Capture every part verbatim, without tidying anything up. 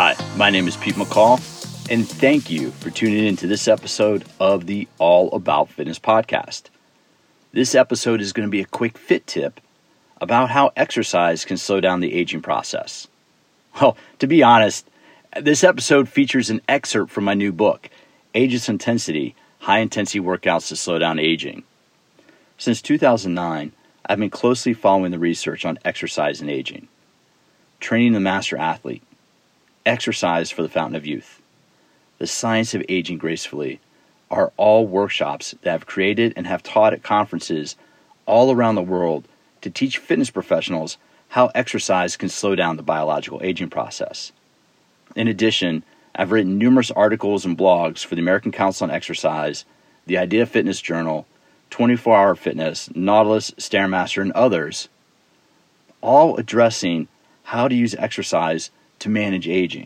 Hi, my name is Pete McCall, and thank you for tuning in to this episode of the All About Fitness podcast. This episode is going to be a quick fit tip about how exercise can slow down the aging process. Well, to be honest, this episode features an excerpt from my new book, Ageless Intensity: High Intensity Workouts to Slow Down Aging. Since two thousand nine, I've been closely following the research on exercise and aging. Training the Master Athlete, Exercise for the Fountain of Youth, The Science of Aging Gracefully are all workshops that I've created and have taught at conferences all around the world to teach fitness professionals how exercise can slow down the biological aging process. In addition, I've written numerous articles and blogs for the American Council on Exercise, the Idea Fitness Journal, twenty-four hour Fitness, Nautilus, Stairmaster, and others, all addressing how to use exercise to manage aging.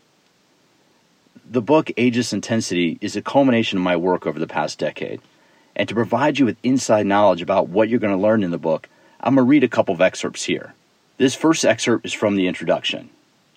The book Ageless Intensity is a culmination of my work over the past decade, and to provide you with inside knowledge about what you're going to learn in the book, I'm going to read a couple of excerpts here. This first excerpt is from the introduction.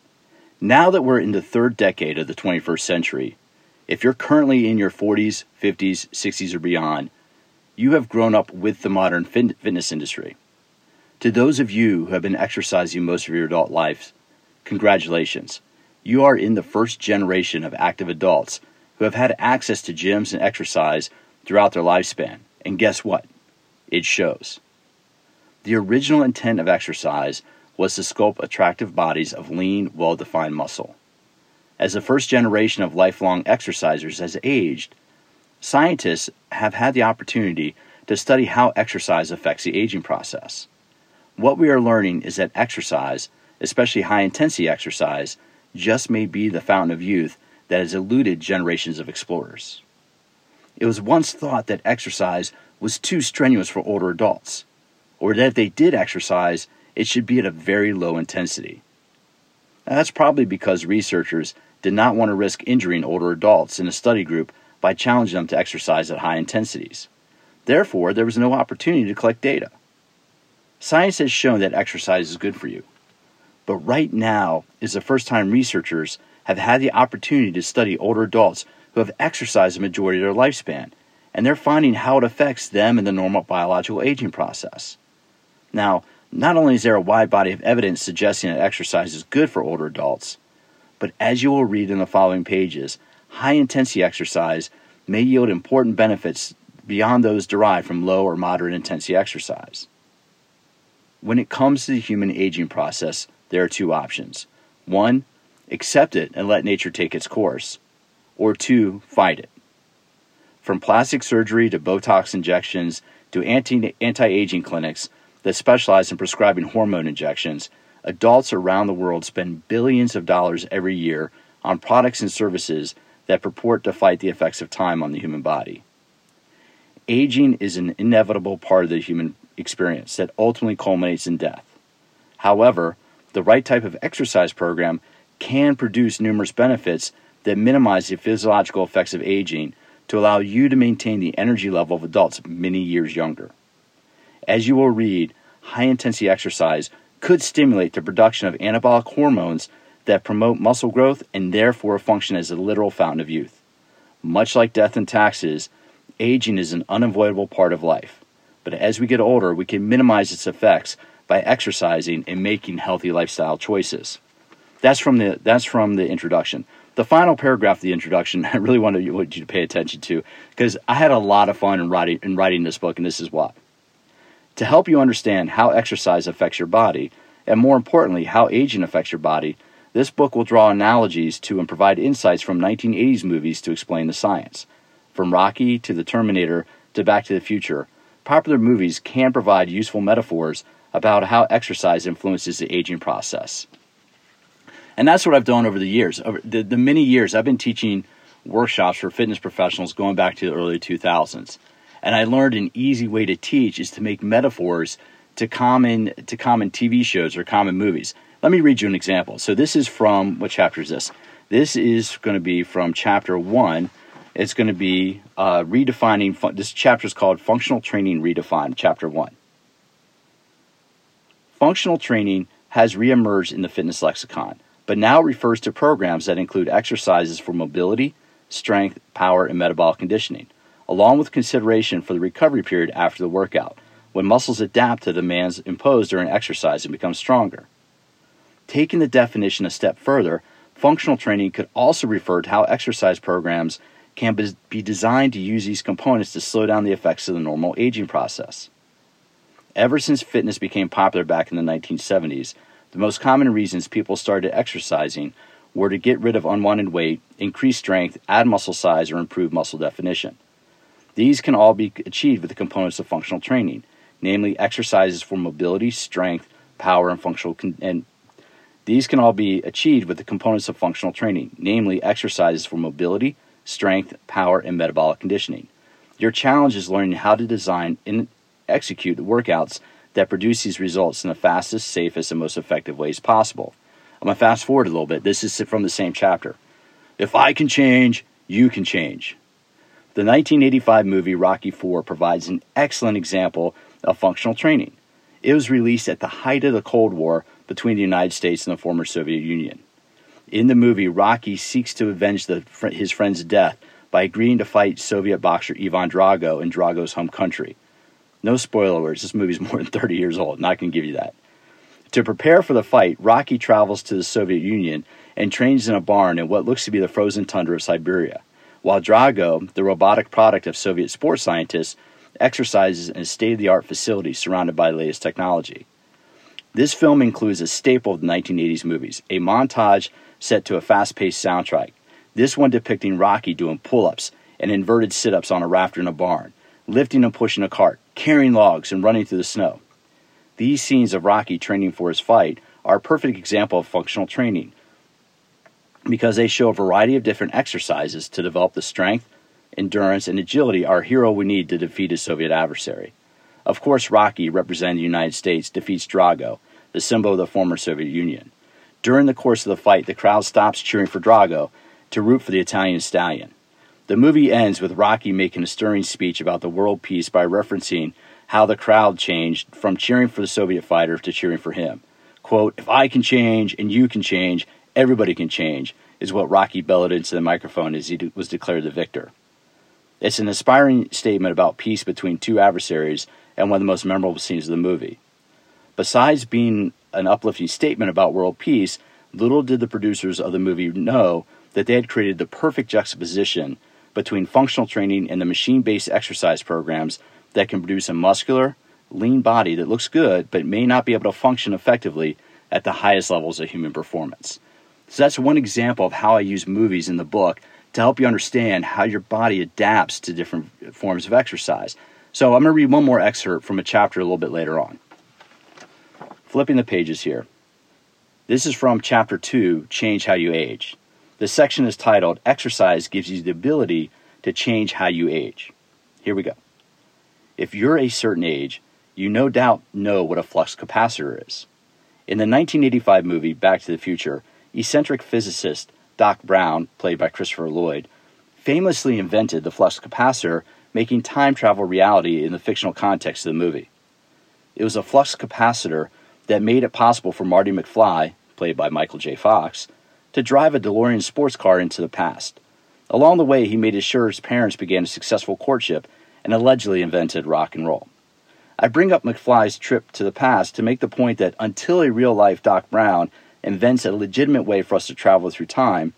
Now that we're in the third decade of the twenty-first century, if you're currently in your forties, fifties, sixties, or beyond, you have grown up with the modern fit- fitness industry. To those of you who have been exercising most of your adult life, congratulations. You are in the first generation of active adults who have had access to gyms and exercise throughout their lifespan. And guess what? It shows. The original intent of exercise was to sculpt attractive bodies of lean, well-defined muscle. As the first generation of lifelong exercisers has aged, scientists have had the opportunity to study how exercise affects the aging process. What we are learning is that exercise, especially high-intensity exercise, just may be the fountain of youth that has eluded generations of explorers. It was once thought that exercise was too strenuous for older adults, or that if they did exercise, it should be at a very low intensity. Now, that's probably because researchers did not want to risk injuring older adults in a study group by challenging them to exercise at high intensities. Therefore, there was no opportunity to collect data. Science has shown that exercise is good for you. But right now is the first time researchers have had the opportunity to study older adults who have exercised the majority of their lifespan, and they're finding how it affects them in the normal biological aging process. Now, not only is there a wide body of evidence suggesting that exercise is good for older adults, but as you will read in the following pages, high-intensity exercise may yield important benefits beyond those derived from low or moderate intensity exercise. When it comes to the human aging process, there are two options. One, accept it and let nature take its course. Or two, fight it. From plastic surgery to Botox injections to anti- anti-aging clinics that specialize in prescribing hormone injections, adults around the world spend billions of dollars every year on products and services that purport to fight the effects of time on the human body. Aging is an inevitable part of the human experience that ultimately culminates in death. However, the right type of exercise program can produce numerous benefits that minimize the physiological effects of aging to allow you to maintain the energy level of adults many years younger. As you will read, high-intensity exercise could stimulate the production of anabolic hormones that promote muscle growth and therefore function as a literal fountain of youth. Much like death and taxes, aging is an unavoidable part of life. But as we get older, we can minimize its effects by exercising and making healthy lifestyle choices. That's from the that's from the introduction. The final paragraph of the introduction, I really wanted you to pay attention to because I had a lot of fun in writing in writing this book, and this is why. To help you understand how exercise affects your body, and more importantly, how aging affects your body, this book will draw analogies to and provide insights from nineteen eighties movies to explain the science. From Rocky to The Terminator to Back to the Future, popular movies can provide useful metaphors about how exercise influences the aging process. And that's what I've done over the years. Over the, the many years I've been teaching workshops for fitness professionals going back to the early two thousands. And I learned an easy way to teach is to make metaphors to common to common T V shows or common movies. Let me read you an example. So this is from, what chapter is this? This is going to be from chapter one. It's going to be uh, redefining, fun- this chapter is called Functional Training Redefined, chapter one. Functional training has reemerged in the fitness lexicon, but now refers to programs that include exercises for mobility, strength, power, and metabolic conditioning, along with consideration for the recovery period after the workout, when muscles adapt to the demands imposed during exercise and become stronger. Taking the definition a step further, functional training could also refer to how exercise programs can be designed to use these components to slow down the effects of the normal aging process. Ever since fitness became popular back in the nineteen seventies, the most common reasons people started exercising were to get rid of unwanted weight, increase strength, add muscle size, or improve muscle definition. These can all be achieved with the components of functional training, namely exercises for mobility, strength, power, and functional con- and these can all be achieved with the components of functional training, namely exercises for mobility, strength, power, and metabolic conditioning. Your challenge is learning how to design and execute the workouts that produce these results in the fastest, safest, and most effective ways possible. I'm going to fast forward a little bit. This is from the same chapter. If I can change, you can change. The nineteen eighty-five movie Rocky four provides an excellent example of functional training. It was released at the height of the Cold War between the United States and the former Soviet Union. In the movie, Rocky seeks to avenge the, his friend's death by agreeing to fight Soviet boxer Ivan Drago in Drago's home country. No spoiler alerts, this movie is more than thirty years old, not going to give you that. To prepare for the fight, Rocky travels to the Soviet Union and trains in a barn in what looks to be the frozen tundra of Siberia, while Drago, the robotic product of Soviet sports scientists, exercises in a state-of-the-art facility surrounded by the latest technology. This film includes a staple of the nineteen eighties movies, a montage set to a fast-paced soundtrack, this one depicting Rocky doing pull-ups and inverted sit-ups on a rafter in a barn, lifting and pushing a cart, carrying logs, and running through the snow. These scenes of Rocky training for his fight are a perfect example of functional training because they show a variety of different exercises to develop the strength, endurance, and agility our hero would need to defeat his Soviet adversary. Of course, Rocky, representing the United States, defeats Drago, the symbol of the former Soviet Union. During the course of the fight, the crowd stops cheering for Drago to root for the Italian stallion. The movie ends with Rocky making a stirring speech about the world peace by referencing how the crowd changed from cheering for the Soviet fighter to cheering for him. Quote, "If I can change and you can change, everybody can change," is what Rocky bellowed into the microphone as he was declared the victor. It's an inspiring statement about peace between two adversaries and one of the most memorable scenes of the movie. Besides being an uplifting statement about world peace, little did the producers of the movie know that they had created the perfect juxtaposition between functional training and the machine-based exercise programs that can produce a muscular, lean body that looks good but may not be able to function effectively at the highest levels of human performance. So that's one example of how I use movies in the book to help you understand how your body adapts to different forms of exercise. So I'm going to read one more excerpt from a chapter a little bit later on. Flipping the pages here. This is from Chapter two, Change How You Age. The section is titled, Exercise Gives You the Ability to Change How You Age. Here we go. If you're a certain age, you no doubt know what a flux capacitor is. In the nineteen eighty-five movie Back to the Future, eccentric physicist Doc Brown, played by Christopher Lloyd, famously invented the flux capacitor, making time travel reality in the fictional context of the movie. It was a flux capacitor that made it possible for Marty McFly, played by Michael J. Fox, to drive a DeLorean sports car into the past. Along the way, he made sure his parents began a successful courtship and allegedly invented rock and roll. I bring up McFly's trip to the past to make the point that until a real-life Doc Brown invents a legitimate way for us to travel through time,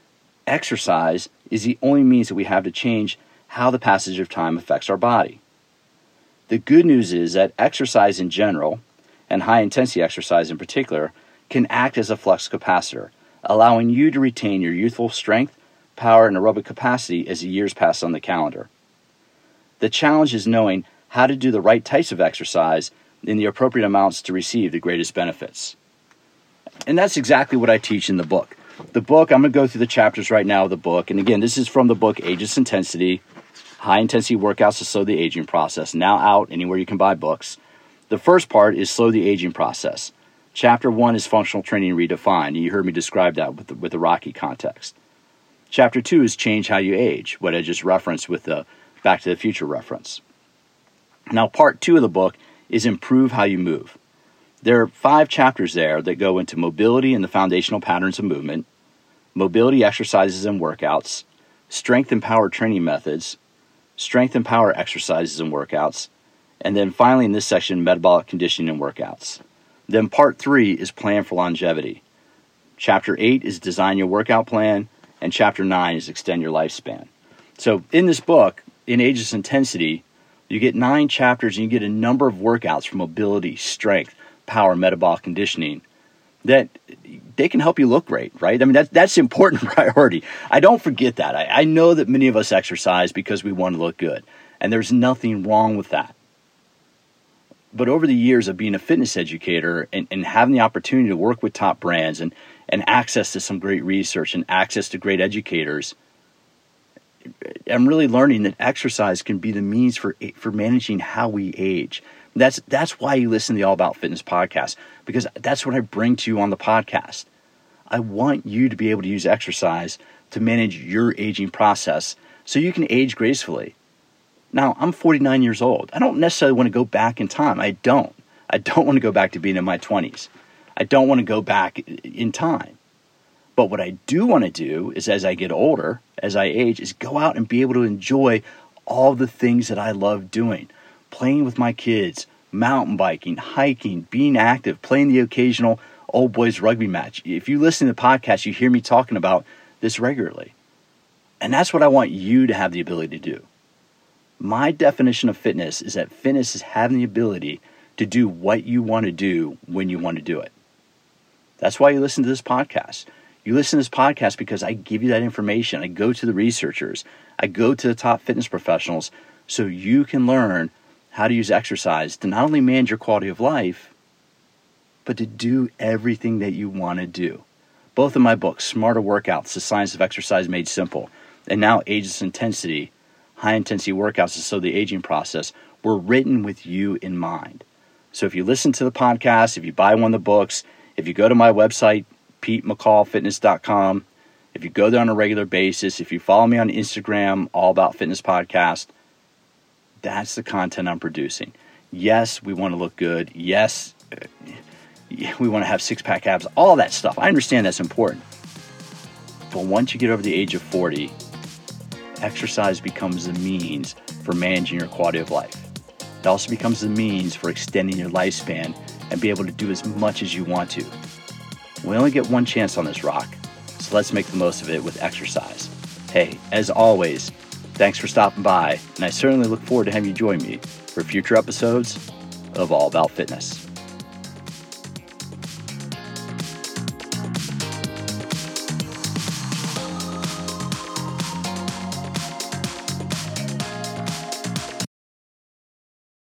exercise is the only means that we have to change how the passage of time affects our body. The good news is that exercise in general, and high-intensity exercise in particular, can act as a flux capacitor, allowing you to retain your youthful strength, power, and aerobic capacity as the years pass on the calendar. The challenge is knowing how to do the right types of exercise in the appropriate amounts to receive the greatest benefits. And that's exactly what I teach in the book. The book, I'm going to go through the chapters right now of the book. And again, this is from the book Ageless Intensity, High-Intensity Workouts to Slow the Aging Process, now out anywhere you can buy books. The first part is Slow the Aging Process. Chapter one is Functional Training Redefined, and you heard me describe that with the, with the Rocky context. Chapter two is Change How You Age, what I just referenced with the Back to the Future reference. Now, part two of the book is Improve How You Move. There are five chapters there that go into mobility and the foundational patterns of movement, mobility exercises and workouts, strength and power training methods, strength and power exercises and workouts, and then finally in this section, metabolic conditioning and workouts. Then part three is plan for longevity. Chapter eight is design your workout plan, and chapter nine is extend your lifespan. So in this book, in Ageless Intensity, you get nine chapters and you get a number of workouts for mobility, strength, power, metabolic conditioning that they can help you look great, right? I mean, that, that's the important priority. I don't forget that. I, I know that many of us exercise because we want to look good, and there's nothing wrong with that. But over the years of being a fitness educator and, and having the opportunity to work with top brands and, and access to some great research and access to great educators, I'm really learning that exercise can be the means for for managing how we age. That's that's why you listen to the All About Fitness podcast, because that's what I bring to you on the podcast. I want you to be able to use exercise to manage your aging process so you can age gracefully. Now, I'm forty-nine years old. I don't necessarily want to go back in time. I don't. I don't want to go back to being in my twenties. I don't want to go back in time. But what I do want to do is, as I get older, as I age, is go out and be able to enjoy all the things that I love doing. Playing with my kids, mountain biking, hiking, being active, playing the occasional old boys rugby match. If you listen to the podcast, you hear me talking about this regularly. And that's what I want you to have the ability to do. My definition of fitness is that fitness is having the ability to do what you want to do when you want to do it. That's why you listen to this podcast. You listen to this podcast because I give you that information. I go to the researchers. I go to the top fitness professionals so you can learn how to use exercise to not only manage your quality of life, but to do everything that you want to do. Both of my books, Smarter Workouts, The Science of Exercise Made Simple, and now Ageless Intensity, High Intensity Workouts to Slow the Aging Process, were written with you in mind. So if you listen to the podcast, if you buy one of the books, if you go to my website, pete mccall fitness dot com, if you go there on a regular basis, if you follow me on Instagram, All About Fitness Podcast, that's the content I'm producing. Yes, we want to look good. Yes, we want to have six-pack abs, all that stuff. I understand that's important. But once you get over the age of forty, exercise becomes the means for managing your quality of life. It also becomes the means for extending your lifespan and be able to do as much as you want to. We only get one chance on this rock, so let's make the most of it with exercise. Hey, as always, thanks for stopping by, and I certainly look forward to having you join me for future episodes of All About Fitness.